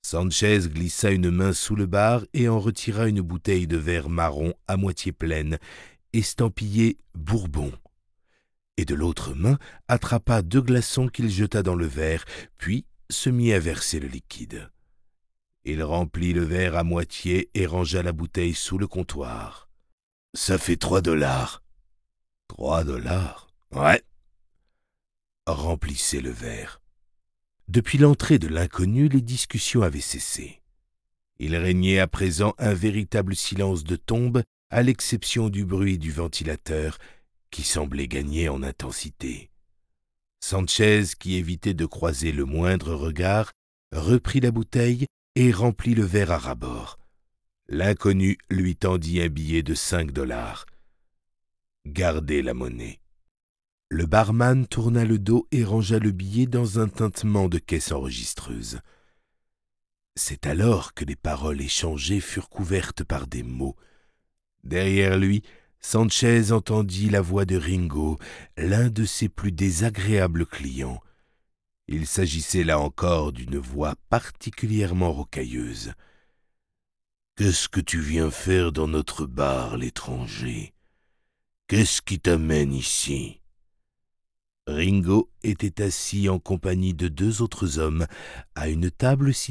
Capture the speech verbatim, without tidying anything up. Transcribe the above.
Sanchez glissa une main sous le bar et en retira une bouteille de verre marron à moitié pleine, estampillée « Bourbon ». Et de l'autre main attrapa deux glaçons qu'il jeta dans le verre, puis se mit à verser le liquide. Il remplit le verre à moitié et rangea la bouteille sous le comptoir. « Ça fait trois dollars. »« Trois dollars ? Ouais. » Remplissez le verre. Depuis l'entrée de l'inconnu, les discussions avaient cessé. Il régnait à présent un véritable silence de tombe, à l'exception du bruit du ventilateur, qui semblait gagner en intensité. Sanchez, qui évitait de croiser le moindre regard, reprit la bouteille et remplit le verre à ras-bord. L'inconnu lui tendit un billet de cinq dollars. « Gardez la monnaie. » Le barman tourna le dos et rangea le billet dans un tintement de caisse enregistreuse. C'est alors que les paroles échangées furent couvertes par des mots. Derrière lui, Sanchez entendit la voix de Ringo, l'un de ses plus désagréables clients. Il s'agissait là encore d'une voix particulièrement rocailleuse. « Qu'est-ce que tu viens faire dans notre bar, l'étranger? Qu'est-ce qui t'amène ici ?» Ringo était assis en compagnie de deux autres hommes à une table située